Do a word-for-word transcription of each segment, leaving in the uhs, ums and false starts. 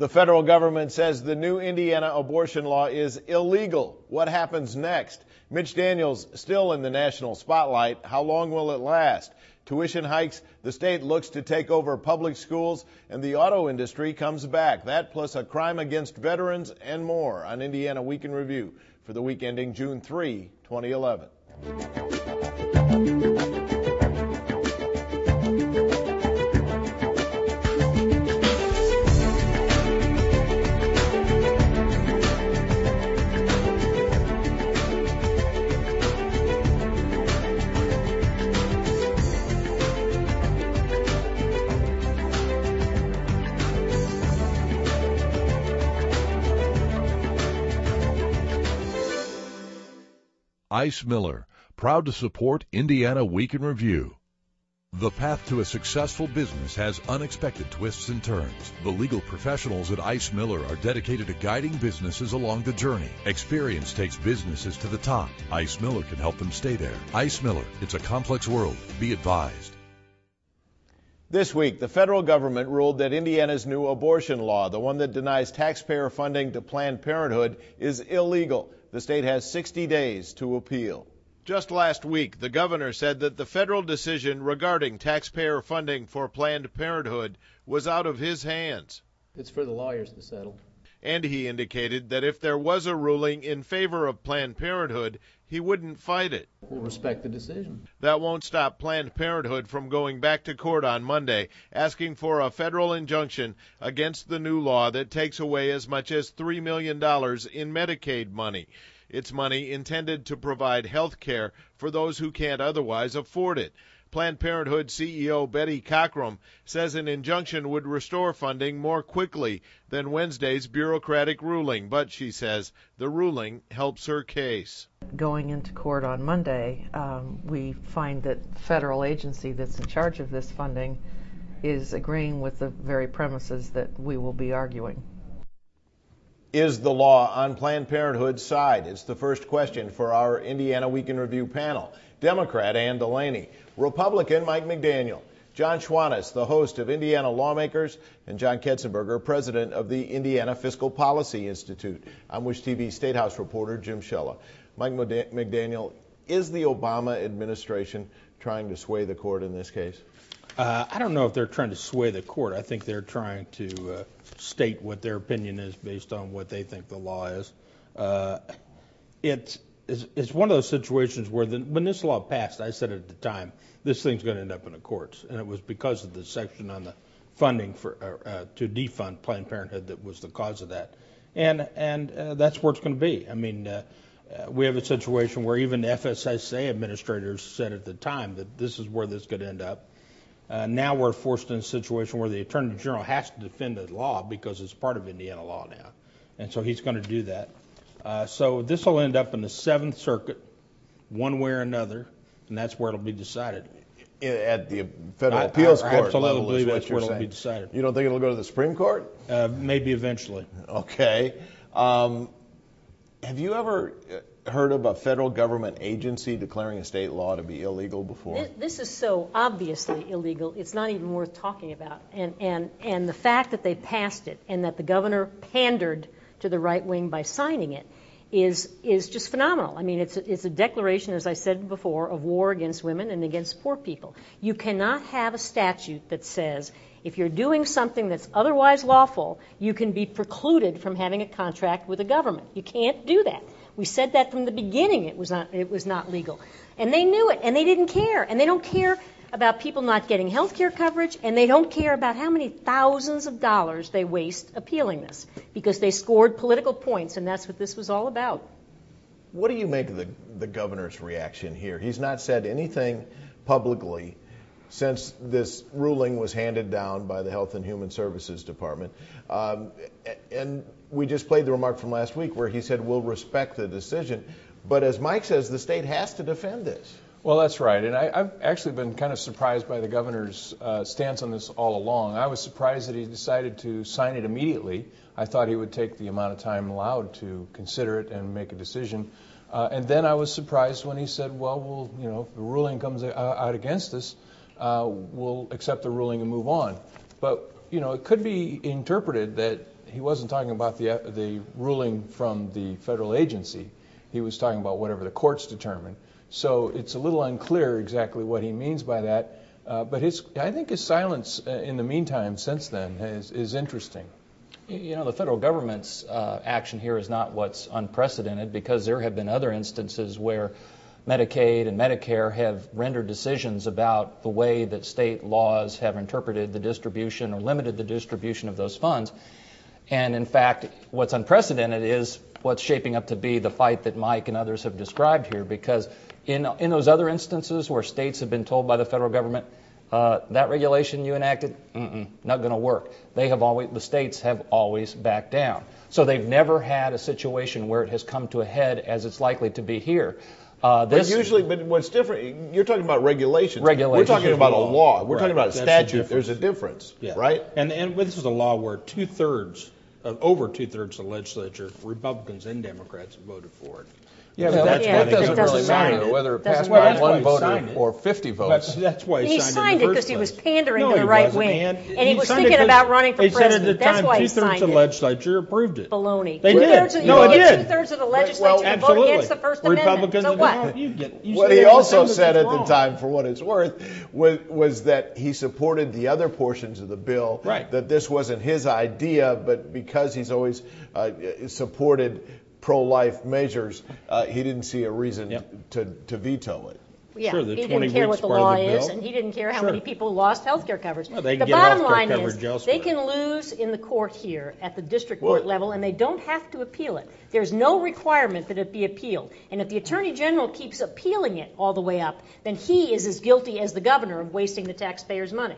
The federal government says the new Indiana abortion law is illegal. What happens next? Mitch Daniels still in the national spotlight. How long will it last? Tuition hikes, the state looks to take over public schools, and the auto industry comes back. That plus a crime against veterans and more on Indiana Week in Review for the week ending June third, twenty eleven. Ice Miller, proud to support Indiana Week in Review. The path to a successful business has unexpected twists and turns. The legal professionals at Ice Miller are dedicated to guiding businesses along the journey. Experience takes businesses to the top. Ice Miller can help them stay there. Ice Miller, it's a complex world. Be advised. This week, the federal government ruled that Indiana's new abortion law, the one that denies taxpayer funding to Planned Parenthood, is illegal. The state has sixty days to appeal. Just last week, the governor said that the federal decision regarding taxpayer funding for Planned Parenthood was out of his hands. It's for the lawyers to settle. And he indicated that if there was a ruling in favor of Planned Parenthood, he wouldn't fight it. We'll respect the decision. That won't stop Planned Parenthood from going back to court on Monday, asking for a federal injunction against the new law that takes away as much as three million dollars in Medicaid money. It's money intended to provide health care for those who can't otherwise afford it. Planned Parenthood C E O Betty Cockrum says an injunction would restore funding more quickly than Wednesday's bureaucratic ruling, but she says the ruling helps her case. Going into court on Monday, um, we find that the federal agency that's in charge of this funding is agreeing with the very premises that we will be arguing. Is the law on Planned Parenthood's side? It's the first question for our Indiana Week in Review panel. Democrat Ann Delaney, Republican Mike McDaniel, John Schwantes, the host of Indiana Lawmakers, and John Ketzenberger, president of the Indiana Fiscal Policy Institute. I'm Wish T V State House reporter Jim Shella. Mike McDaniel, is the Obama administration trying to sway the court in this case? Uh, I don't know if they're trying to sway the court. I think they're trying to uh, state what their opinion is based on what they think the law is. Uh, it's, it's, it's one of those situations where the, when this law passed, I said at the time, this thing's going to end up in the courts. And it was because of the section on the funding for uh, uh, to defund Planned Parenthood that was the cause of that. And, and uh, that's where it's going to be. I mean, uh, uh, we have a situation where even the F S S A administrators said at the time that this is where this could end up. Uh, now we're forced in a situation where the Attorney General has to defend the law because it's part of Indiana law now. And so he's going to do that. Uh, so this will end up in the Seventh Circuit, one way or another, and that's where it'll be decided. At the federal I, appeals I, I court absolutely level believe is what that's you're where it'll saying. be decided. You don't think it'll go to the Supreme Court? Uh, maybe eventually. Okay. Um, have you ever heard of a federal government agency declaring a state law to be illegal before? This, this is so obviously illegal, it's not even worth talking about. And, and, and the fact that they passed it and that the governor pandered to the right wing by signing it is is just phenomenal. I mean, it's a, it's a declaration, as I said before, of war against women and against poor people. You cannot have a statute that says if you're doing something that's otherwise lawful, you can be precluded from having a contract with the government. You can't do that. We said that from the beginning. It was not it was not legal, and they knew it, and they didn't care, and they don't care about people not getting health care coverage, and they don't care about how many thousands of dollars they waste appealing this, because they scored political points, and that's what this was all about. What do you make of the, the governor's reaction here? He's not said anything publicly since this ruling was handed down by the Health and Human Services Department. Um, and we just played the remark from last week where he said, we'll respect the decision. But as Mike says, the state has to defend this. Well, that's right. And I, I've actually been kind of surprised by the governor's uh, stance on this all along. I was surprised that he decided to sign it immediately. I thought he would take the amount of time allowed to consider it and make a decision. Uh, and then I was surprised when he said, well, we'll, you know, if the ruling comes out against us, uh, we'll accept the ruling and move on. But, you know, it could be interpreted that he wasn't talking about the the ruling from the federal agency. He was talking about whatever the courts determine. So it's a little unclear exactly what he means by that. Uh, but his, I think his silence uh, in the meantime since then is, is interesting. You know, the federal government's uh, action here is not what's unprecedented, because there have been other instances where Medicaid and Medicare have rendered decisions about the way that state laws have interpreted the distribution or limited the distribution of those funds. And in fact, what's unprecedented is what's shaping up to be the fight that Mike and others have described here, because in in those other instances where states have been told by the federal government, uh, that regulation you enacted, mm-mm, not going to work. They have always, the states have always backed down. So they've never had a situation where it has come to a head as it's likely to be here. Uh, this but usually, but what's different, you're talking about regulations. Regulations. We're talking about a law. We're Right. talking about a That's statute. the There's a difference, Yeah. right? And and this is a law where two-thirds, of, over two-thirds of the legislature, Republicans and Democrats, voted for it. Yeah, So but that's that, why that they doesn't couldn't really sign matter it. whether it Doesn't passed matter. by Well, that's why one he voter signed it. or fifty That's, votes. that's why he, He signed, signed it it in the because first he was place. pandering No, to the he right wasn't. wing. And, And he was signed thinking it 'cause about running for they said president. at the That's time, why he two-thirds signed of the it. legislature approved it. Baloney. They Two-thirds did. of, No, you it get did. two-thirds of the Well, legislature to vote Absolutely. against the First Republicans Amendment. So and what? Democrats, you get, you What say he that also it's said at the wrong. time, for what it's worth, was, was that he supported the other portions of the bill. Right. That this wasn't his idea, but because he's always uh, supported pro-life measures, uh, he didn't see a reason Yep. to, to veto it. Yeah, Sure, the he twenty didn't care weeks what the part of law the is, bill. and he didn't care how Sure. many people lost health care coverage. Well, they the can get bottom healthcare line coverage is elsewhere. they can lose in the court here at the district court Well- level, and they don't have to appeal it. There's no requirement that it be appealed. And if the Attorney General keeps appealing it all the way up, then he is as guilty as the governor of wasting the taxpayers' money.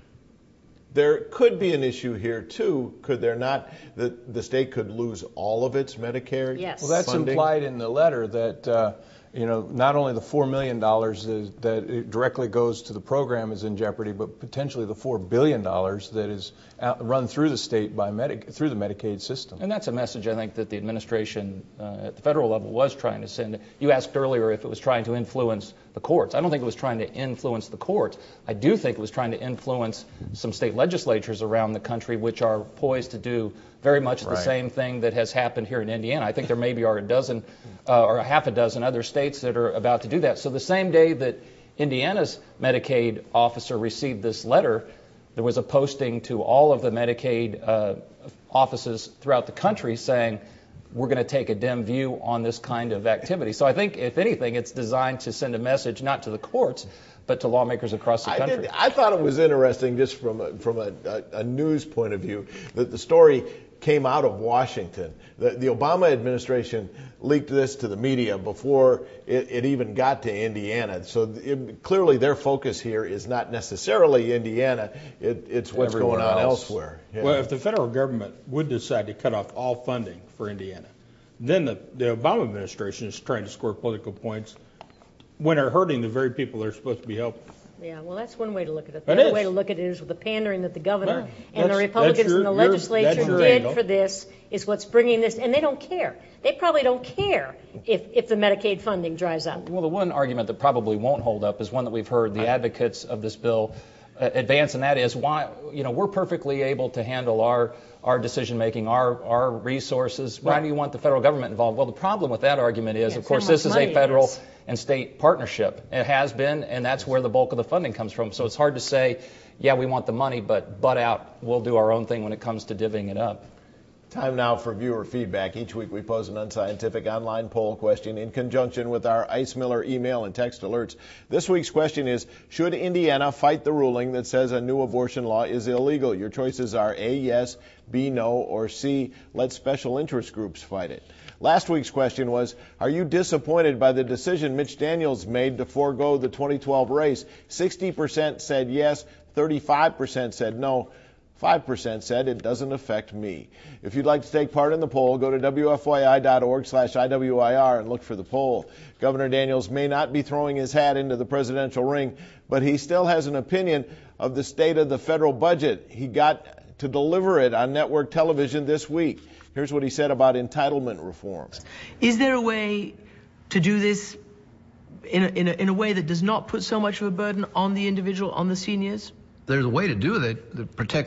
There could be an issue here, too, could there not, that the state could lose all of its Medicare Yes. Well, that's funding? implied in the letter that, uh, you know, not only the four million dollars is, that it directly goes to the program is in jeopardy, but potentially the four billion dollars that is out, run through the state by Medi- through the Medicaid system. And that's a message I think that the administration uh, at the federal level was trying to send. You asked earlier if it was trying to influence the courts. I don't think it was trying to influence the courts. I do think it was trying to influence some state legislatures around the country, which are poised to do very much the Right. same thing that has happened here in Indiana. I think there maybe are a dozen uh, or a half a dozen other states that are about to do that. So the same day that Indiana's Medicaid officer received this letter, there was a posting to all of the Medicaid uh, offices throughout the country saying, we're going to take a dim view on this kind of activity. So I think, if anything, it's designed to send a message not to the courts, but to lawmakers across the I, country. did, I thought it was interesting, just from a, from a, a, a news point of view, that the story came out of Washington. The, the Obama administration leaked this to the media before it, it even got to Indiana. So it, clearly their focus here is not necessarily Indiana. It, it's what's Everywhere going on else. elsewhere. Yeah. Well, if the federal government would decide to cut off all funding for Indiana, then the, the Obama administration is trying to score political points when they're hurting the very people they're supposed to be helping. Yeah, well, that's one way to look at it. The It other is. way to look at it is with the pandering that the governor Well, and the that's- Republicans that's your- in the your- legislature that's your did angle. for this is what's bringing this, and they don't care. They probably don't care if, if the Medicaid funding dries up. Well, the one argument that probably won't hold up is one that we've heard the advocates of this bill uh, advance, and that is why, you know, we're perfectly able to handle our our decision making, our our resources. Why do you want the federal government involved? Well, the problem with that argument is, Yeah, of it's course, how much this is money a it federal is. and state partnership. It has been, and that's where the bulk of the funding comes from. So it's hard to say, yeah, we want the money, but butt out, we'll do our own thing when it comes to divvying it up. Time now for viewer feedback. Each week we pose an unscientific online poll question in conjunction with our Ice Miller email and text alerts. This week's question is, should Indiana fight the ruling that says a new abortion law is illegal? Your choices are A, yes, B, no, or C, let special interest groups fight it. Last week's question was, are you disappointed by the decision Mitch Daniels made to forego the twenty twelve race? sixty percent said yes, thirty-five percent said no. five percent said it doesn't affect me. If you'd like to take part in the poll, go to W F Y I dot org slash I W I R and look for the poll. Governor Daniels may not be throwing his hat into the presidential ring, but he still has an opinion of the state of the federal budget. He got to deliver it on network television this week. Here's what he said about entitlement reform. Is there a way to do this in a, in a, in a way that does not put so much of a burden on the individual, on the seniors? There's a way to do it that protects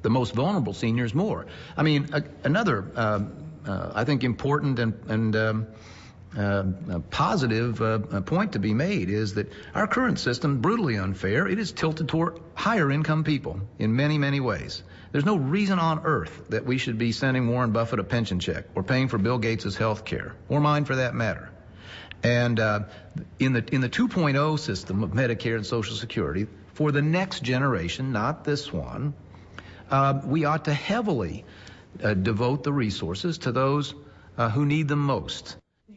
the most vulnerable seniors more. I mean, a, another, um, uh, I think, important and, and um, uh, a positive uh, point to be made is that our current system, brutally unfair, it is tilted toward higher income people in many, many ways. There's no reason on earth that we should be sending Warren Buffett a pension check or paying for Bill Gates' health care, or mine for that matter. And uh, in the in the two point oh system of Medicare and Social Security, for the next generation, not this one, uh, we ought to heavily uh, devote the resources to those uh, who need them most.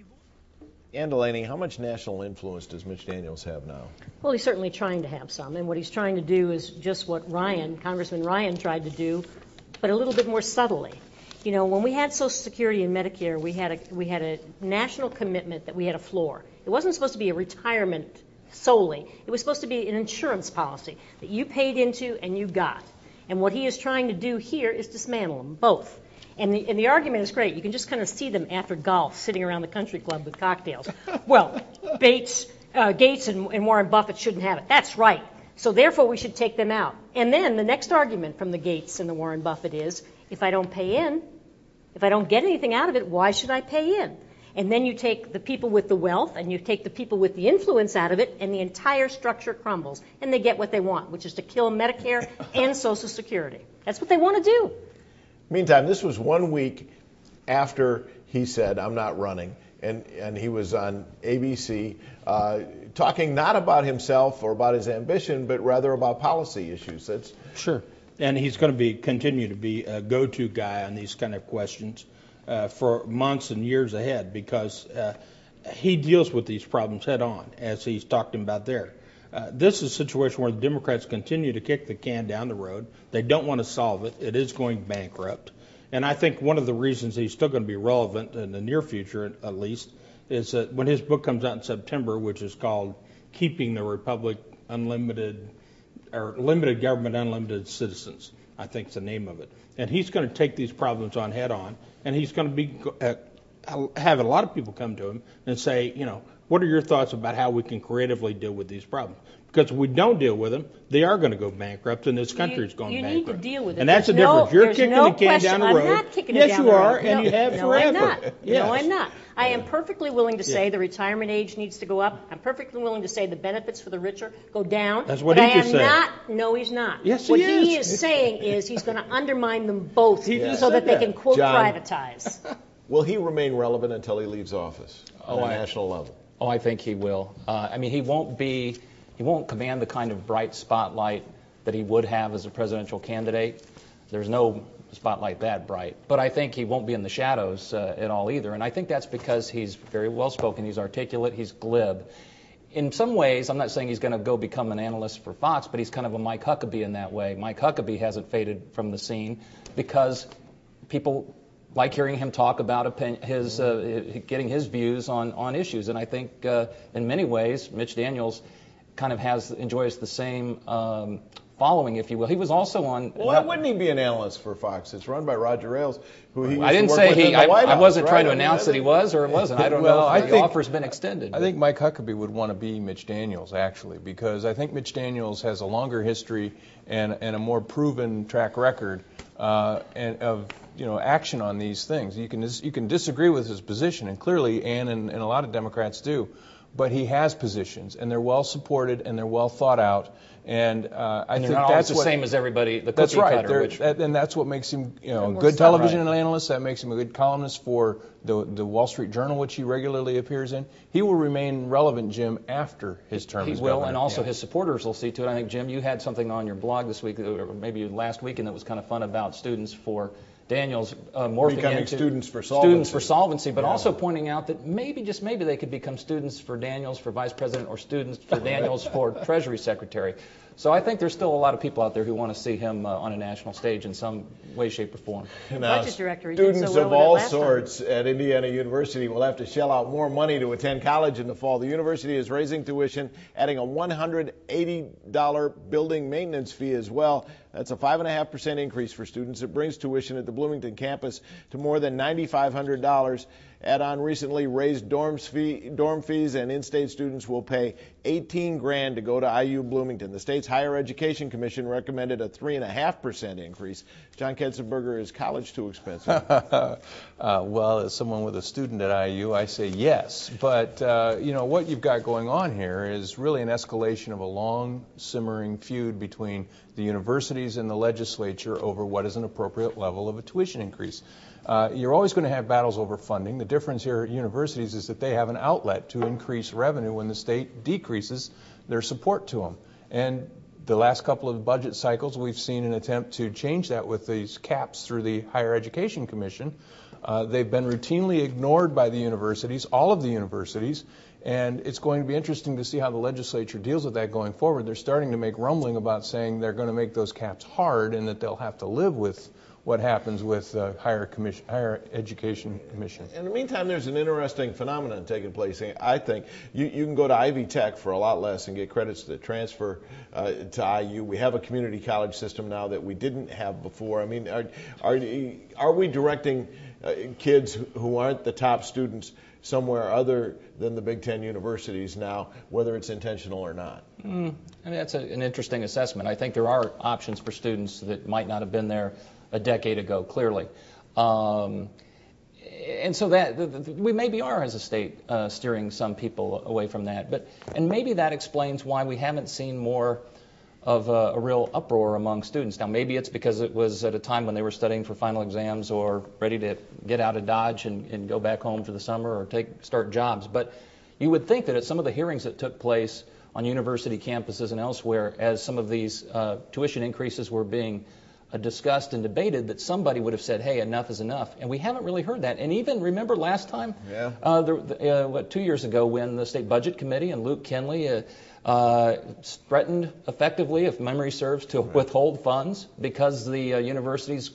Ann Delaney, how much national influence does Mitch Daniels have now? Well, he's certainly trying to have some, and what he's trying to do is just what Ryan, Congressman Ryan, tried to do, but a little bit more subtly. You know, when we had Social Security and Medicare, we had a we had a national commitment that we had a floor. It wasn't supposed to be a retirement solely. It was supposed to be an insurance policy that you paid into and you got. And what he is trying to do here is dismantle them both. And the, and the argument is great. You can just kind of see them after golf sitting around the country club with cocktails. Well, Bates, uh, Gates and, and Warren Buffett shouldn't have it. That's right. So therefore we should take them out. And then the next argument from the Gates and the Warren Buffett is, if I don't pay in, if I don't get anything out of it, why should I pay in? And then you take the people with the wealth and you take the people with the influence out of it, and the entire structure crumbles. And they get what they want, which is to kill Medicare and Social Security. That's what they want to do. Meantime, this was one week after he said, I'm not running. And, and he was on A B C uh, talking not about himself or about his ambition, but rather about policy issues. That's Sure. And he's going to be continue to be a go-to guy on these kind of questions uh, for months and years ahead, because uh, he deals with these problems head on, as he's talked about there. Uh, this is a situation where the Democrats continue to kick the can down the road. They don't want to solve it. It is going bankrupt. And I think one of the reasons he's still going to be relevant in the near future, at least, is that when his book comes out in September, which is called Keeping the Republic Unlimited, or Limited Government, Unlimited Citizens, I think is the name of it. And he's going to take these problems on head on, and he's going to be uh, have a lot of people come to him and say, you know, what are your thoughts about how we can creatively deal with these problems? Because if we don't deal with them, they are going to go bankrupt, and this country is going you bankrupt. You need to deal with it. And that's there's the difference. No, You're kicking no the can question. down the I'm road. not kicking yes, it down you the are, road. and no, you have no, forever. I'm not. Yes. No, I'm not. I am perfectly willing to say yeah. the retirement age needs to go up. I'm perfectly willing to say the benefits for the richer go down. That's what but he I am just said. not. No, he's not. Yes, what he is. he is saying is he's going to undermine them both He just so said that they that. can, quote, John. privatize. Will he remain relevant until he leaves office on Oh, a I- national level? Oh, I think he will. Uh, I mean, he won't be, he won't command the kind of bright spotlight that he would have as a presidential candidate. There's no spotlight that bright. But I think he won't be in the shadows uh, at all either. And I think that's because he's very well spoken, he's articulate, he's glib. In some ways, I'm not saying he's going to go become an analyst for Fox, but he's kind of a Mike Huckabee in that way. Mike Huckabee hasn't faded from the scene because people like hearing him talk about opinion, his uh, getting his views on, on issues. And I think uh, in many ways, Mitch Daniels kind of has enjoys the same um, following, if you will. He was also on. Well, why wouldn't he be an analyst for Fox? It's run by Roger Ailes, who he used I didn't to work say with he. in the I, White I House, wasn't right? trying to I mean, announce that he was or it wasn't. I don't Well, know I if the think- offer's been extended. I think Mike Huckabee would want to be Mitch Daniels, actually, because I think Mitch Daniels has a longer history and, and a more proven track record uh, and of you know action on these things. You can dis- you can disagree with his position, and clearly Ann and, and a lot of Democrats do, but he has positions, and they're well supported and they're well thought out. And uh, I and they're think not always that's the what, same as everybody. The cookie That's right. cutter, They're- which, that, and that's what makes him, you know, a more good solid. television Right. analyst. That makes him a good columnist for the the Wall Street Journal, which he regularly appears in. He will remain relevant, Jim, after his term he as will, governor. and also Yeah. his supporters will see to it. I think, Jim, you had something on your blog this week, or maybe last weekend, that was kind of fun about students for Daniels uh, morphing Becoming into students for students solvency. for solvency, but Yeah. also pointing out that maybe, just maybe, they could become students for Daniels for vice president or students for Daniels for Treasury Secretary. So I think there's still a lot of people out there who want to see him uh, on a national stage in some way, shape, or form. Now, budget director, he did so students well of with it all last time. sorts at Indiana University will have to shell out more money to attend college in the fall. The university is raising tuition, adding a one hundred eighty dollars building maintenance fee as well. That's a five point five percent increase for students. It brings tuition at the Bloomington campus to more than nine thousand five hundred dollars. add-on recently raised dorm, fee, dorm fees, and in-state students will pay eighteen grand to go to I U Bloomington. The state's Higher Education Commission recommended a three and a half percent increase. John Ketzenberger, is college too expensive? uh, well, as someone with a student at I U, I say yes. But uh, you know what you've got going on here is really an escalation of a long, simmering feud between the universities and the legislature over what is an appropriate level of a tuition increase. Uh, you're always going to have battles over funding. The difference here at universities is that they have an outlet to increase revenue when the state decreases their support to them. And the last couple of budget cycles, we've seen an attempt to change that with these caps through the Higher Education Commission. Uh, they've been routinely ignored by the universities, all of the universities, and it's going to be interesting to see how the legislature deals with that going forward. They're starting to make rumbling about saying they're going to make those caps hard and that they'll have to live with what happens with the uh, higher, commission, higher Education Commission. In the meantime, there's an interesting phenomenon taking place. I think you, you can go to Ivy Tech for a lot less and get credits that transfer uh, to I U. We have a community college system now that we didn't have before. I mean, are, are, are we directing uh, kids who aren't the top students somewhere other than the Big Ten universities now, whether it's intentional or not? Mm, I mean, that's a, an interesting assessment. I think there are options for students that might not have been there a decade ago, clearly. Um, and so that the, the, we maybe are, as a state, uh, steering some people away from that. But and maybe that explains why we haven't seen more of a, a real uproar among students. Now, maybe it's because it was at a time when they were studying for final exams or ready to get out of Dodge and, and go back home for the summer or take start jobs. But you would think that at some of the hearings that took place on university campuses and elsewhere, as some of these uh, tuition increases were being Uh, discussed and debated, that somebody would have said, hey, enough is enough. And we haven't really heard that. And even, remember last time, yeah. uh, the, the, uh, what, two years ago, when the State Budget Committee and Luke Kinley uh, uh, threatened effectively, if memory serves, to right. withhold funds because the uh, universities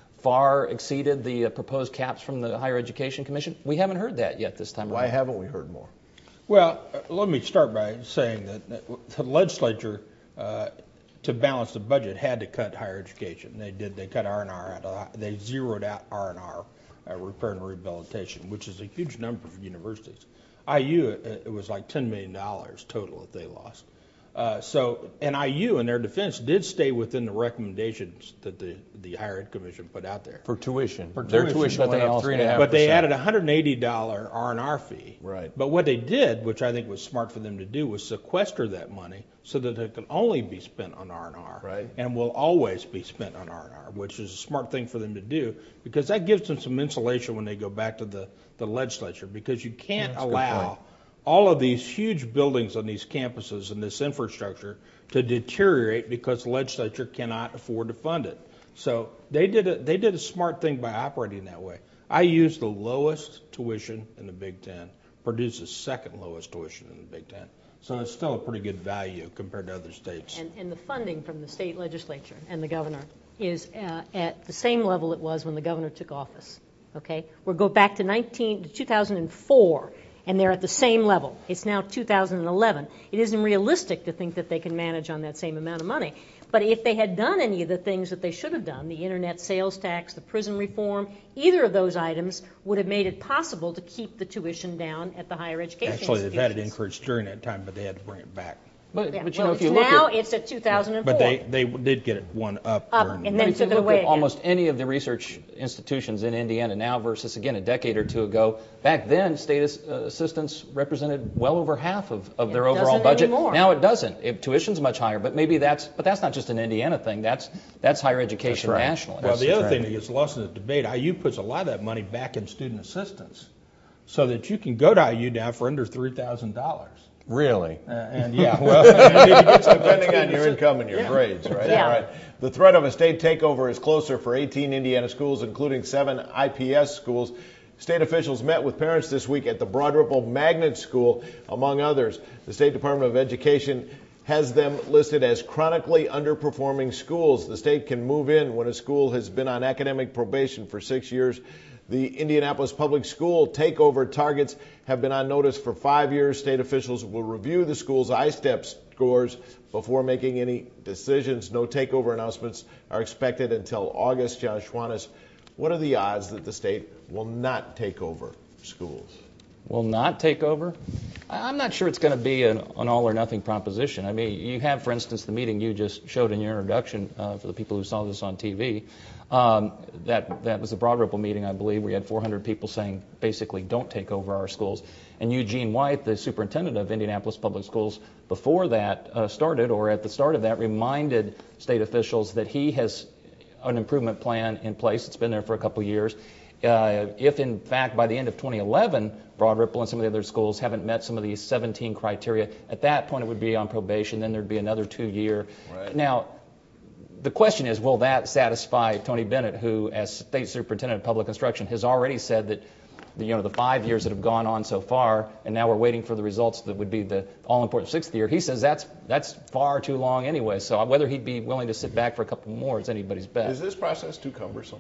far exceeded the uh, proposed caps from the Higher Education Commission. We haven't heard that yet this time Why around. haven't we heard more? Well, uh, let me start by saying that the legislature, uh, to balance the budget, had to cut higher education. They did. They cut R and R out. Of, they zeroed out R and R, uh, repair and rehabilitation, which is a huge number for universities. I U, it, it was like ten million dollars total that they lost. Uh, so, and I U, in their defense, did stay within the recommendations that the, the Higher Ed Commission put out there. For tuition. For Their tuition, tuition but went they up also- three and a half But they percent. added a one hundred eighty dollars R and R fee. Right. But what they did, which I think was smart for them to do, was sequester that money so that it could only be spent on R and R. Right. And will always be spent on R and R, which is a smart thing for them to do, because that gives them some insulation when they go back to the, the legislature, because you can't That's a good point. allow all of these huge buildings on these campuses and this infrastructure to deteriorate because the legislature cannot afford to fund it. So they did a, they did a smart thing by operating that way. I used the lowest tuition in the Big Ten, produced the second lowest tuition in the Big Ten. So it's still a pretty good value compared to other states. And, and the funding from the state legislature and the governor is uh, at the same level it was when the governor took office. Okay, we'll go back to nineteen to two thousand four. And they're at the same level. It's now two thousand eleven. It isn't realistic to think that they can manage on that same amount of money. But if they had done any of the things that they should have done, the internet sales tax, the prison reform, either of those items would have made it possible to keep the tuition down at the higher education Actually, they've had it institutions. increased during that time, but they had to bring it back. But, Yeah, but you well, know, if you it's look now at, it's at two thousand four. But they, they did get it one up. Up, during- and but then if you took it look away at again. almost any of the research institutions in Indiana now versus, again, a decade or two ago, back then, state ass- uh, assistants represented well over half of, of It their overall doesn't budget. anymore. Now it doesn't. If tuition's much higher, but maybe that's, but that's not just an Indiana thing. That's that's higher education That's right. nationally. Well, the other right. thing that gets lost in the debate, I U puts a lot of that money back in student assistance, so that you can go to I U now for under three thousand dollars. Really? Uh, and yeah, well, you need to get some Depending on your income and your Yeah. grades, right? Yeah. All right. The threat of a state takeover is closer for eighteen Indiana schools, including seven I P S schools. State officials met with parents this week at the Broad Ripple Magnet School, among others. The State Department of Education has them listed as chronically underperforming schools. The state can move in when a school has been on academic probation for six years. The Indianapolis Public School takeover targets have been on notice for five years. State officials will review the school's I STEP scores before making any decisions. No takeover announcements are expected until August. John Schwantes, what are the odds that the state will not take over schools? Will not take over? I'm not sure it's going to be an, an all-or-nothing proposition. I mean, you have, for instance, the meeting you just showed in your introduction uh, for the people who saw this on T V. Um, that that was the Broad Ripple meeting, I believe, where you had four hundred people saying, basically, don't take over our schools. And Eugene White, the superintendent of Indianapolis Public Schools, before that uh, started, or at the start of that, reminded state officials that he has an improvement plan in place. It's been there for a couple years. Uh, if, in fact, by the end of twenty eleven, Broad Ripple and some of the other schools haven't met some of these seventeen criteria, at that point it would be on probation. Then there'd be another two-year. Right. Now, the question is, will that satisfy Tony Bennett, who, as state superintendent of public instruction, has already said that the, you know, the five years that have gone on so far, and now we're waiting for the results that would be the all-important sixth year. He says that's that's far too long anyway. So whether he'd be willing to sit back for a couple more is anybody's bet. Is this process too cumbersome?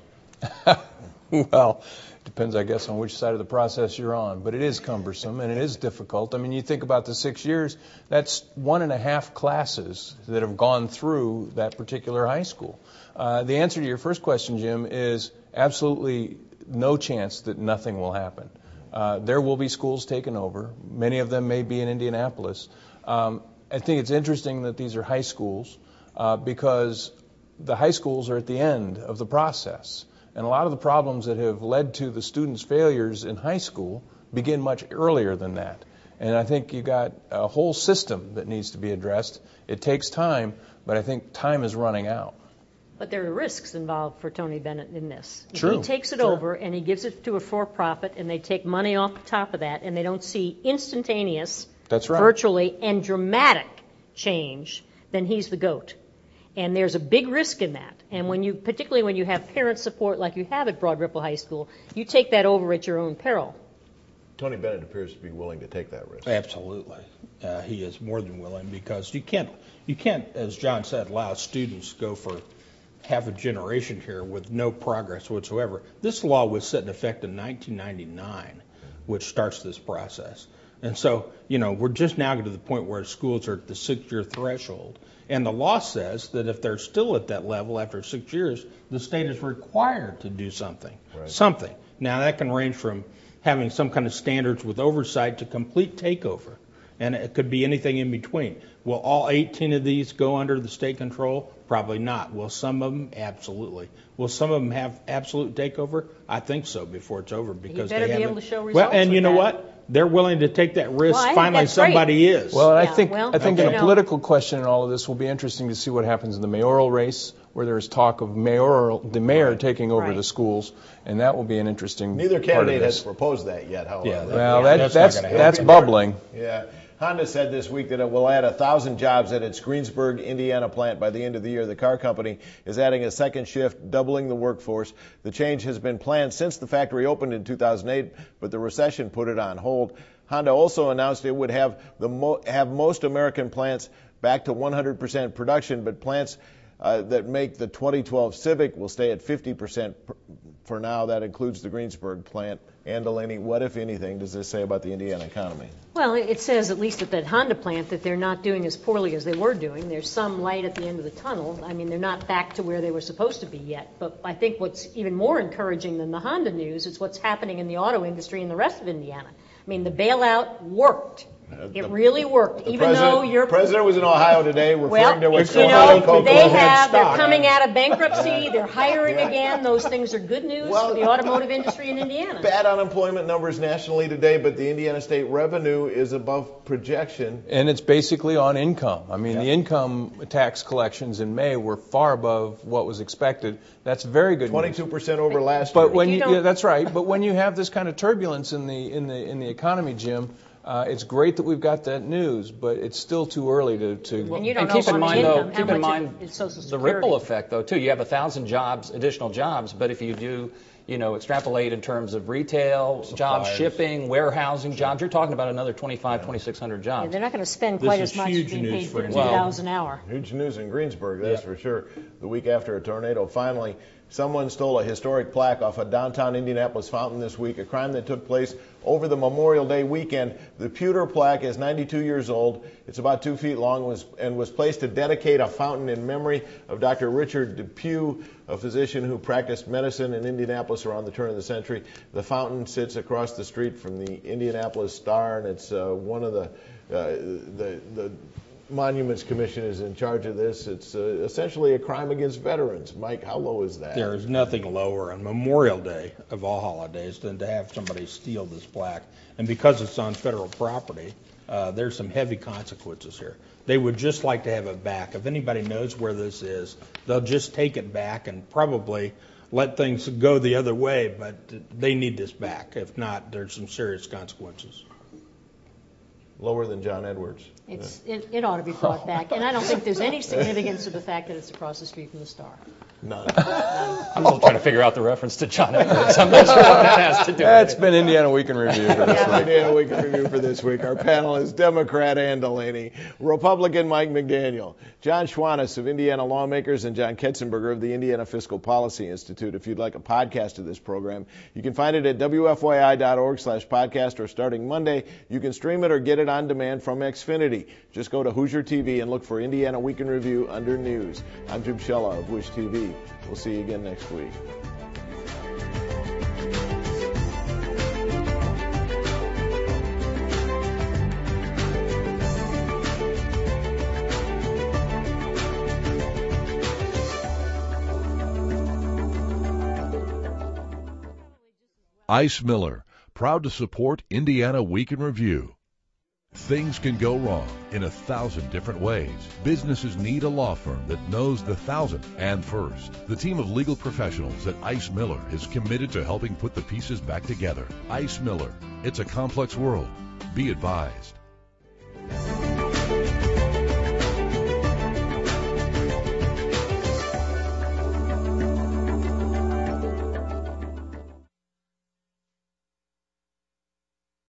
Well, it depends, I guess, on which side of the process you're on. But it is cumbersome and it is difficult. I mean, you think about the six years, that's one and a half classes that have gone through that particular high school. Uh, the answer to your first question, Jim, is absolutely no chance that nothing will happen. Uh, there will be schools taken over. Many of them may be in Indianapolis. Um, I think it's interesting that these are high schools uh, because the high schools are at the end of the process. And a lot of the problems that have led to the students' failures in high school begin much earlier than that. And I think you got a whole system that needs to be addressed. It takes time, but I think time is running out. But there are risks involved for Tony Bennett in this. If True. he takes it Sure. over and he gives it to a for-profit and they take money off the top of that and they don't see instantaneous, That's right. virtually, and dramatic change, then he's the GOAT. And there's a big risk in that. And when you, particularly when you have parent support like you have at Broad Ripple High School, you take that over at your own peril. Tony Bennett appears to be willing to take that risk. Absolutely. Uh, he is more than willing because you can't, you can't, as John said, allow students go for half a generation here with no progress whatsoever. This law was set in effect in nineteen ninety-nine, which starts this process. And so, you know, we're just now getting to the point where schools are at the six-year threshold. And the law says that if they're still at that level after six years, the state is required to do something. Right. Something. Now, that can range from having some kind of standards with oversight to complete takeover. And it could be anything in between. Will all eighteen of these go under the state control? Probably not. Will some of them? Absolutely. Will some of them have absolute takeover? I think so before it's over because better they be haven't. able to show well, results and you with know that. what? They're willing to take that risk. Well, I think Finally, that's great. somebody is. Well, and Yeah, I think well, I think okay. in a political question in all of this will be interesting to see what happens in the mayoral race, where there is talk of mayoral the mayor Right. taking over Right. the schools, and that will be an interesting. Neither part of candidate this. has proposed that yet, however. Yeah, Well, Yeah, that, that's that's not gonna that's, happen. bubbling. Yeah. Honda said this week that it will add one thousand jobs at its Greensburg, Indiana plant by the end of the year. The car company is adding a second shift, doubling the workforce. The change has been planned since the factory opened in two thousand eight, but the recession put it on hold. Honda also announced it would have the mo- have most American plants back to one hundred percent production, but plants uh, that make the twenty twelve Civic will stay at fifty percent per- for now. That includes the Greensburg plant. Ann Delaney, what, if anything, does this say about the Indiana economy? Well, it says, at least at that Honda plant, that they're not doing as poorly as they were doing. There's some light at the end of the tunnel. I mean, they're not back to where they were supposed to be yet. But I think what's even more encouraging than the Honda news is what's happening in the auto industry in the rest of Indiana. I mean, the bailout worked. It really worked, The even president, though you're... president was in Ohio today referring Well, to what's you going on in know, Cocoa. they have, they're stock. coming out of bankruptcy, they're hiring again. Those things are good news Well, for the automotive industry in Indiana. Bad unemployment numbers nationally today, but the Indiana state revenue is above projection. And it's basically on income. I mean, the income tax collections in May were far above what was expected. That's very good news. twenty-two percent over last But year. when you you, don't- yeah, that's right. But when you have this kind of turbulence in the in the in the economy, Jim, uh, it's great that we've got that news, but it's still too early to. to And you don't And know keep in on the mind, income though, how keep in much mind it is Social the Security. ripple effect, though, too. You have a thousand jobs, additional jobs, but if you do, you know, extrapolate in terms of retail jobs, shipping, warehousing jobs, you're talking about another twenty-five, twenty-six hundred Yeah, jobs. they're not going to spend This quite is as much huge as being news paid for fifteen dollars an hour. Huge news in Greensburg, that's Yeah. for sure. The week after a tornado finally Someone stole a historic plaque off a downtown Indianapolis fountain this week, a crime that took place over the Memorial Day weekend. The pewter plaque is ninety-two years old. It's about two feet long was, and was placed to dedicate a fountain in memory of Doctor Richard Depew, a physician who practiced medicine in Indianapolis around the turn of the century. The fountain sits across the street from the Indianapolis Star, and it's uh, one of the, uh, the, the Monuments Commission is in charge of this. It's uh, essentially a crime against veterans. Mike, how low is that? There is nothing lower on Memorial Day of all holidays than to have somebody steal this plaque. And because it's on federal property, uh, there's some heavy consequences here. They would just like to have it back. If anybody knows where this is, they'll just take it back and probably let things go the other way, but they need this back. If not, there's some serious consequences. Lower than John Edwards. It's, it, it ought to be brought back, and I don't think there's any significance to the fact that it's across the street from the Star. None. I'm still trying to figure out the reference to John Edwards. I'm not sure what that has to do with it. That's been Indiana Week in Review for this week. Indiana Week in Review for this week. Our panel is Democrat Ann Delaney, Republican Mike McDaniel, John Schwantes of Indiana Lawmakers, and John Ketzenberger of the Indiana Fiscal Policy Institute. If you'd like a podcast of this program, you can find it at W F Y I dot org slash podcast, or starting Monday, you can stream it or get it on demand from Xfinity. Just go to Hoosier T V and look for Indiana Week in Review under News. I'm Jim Shella of Wish T V. We'll see you again next week. Ice Miller, proud to support Indiana Week in Review. Things can go wrong in a thousand different ways. Businesses need a law firm that knows the thousand and first. The team of legal professionals at Ice Miller is committed to helping put the pieces back together. Ice Miller, it's a complex world. Be advised.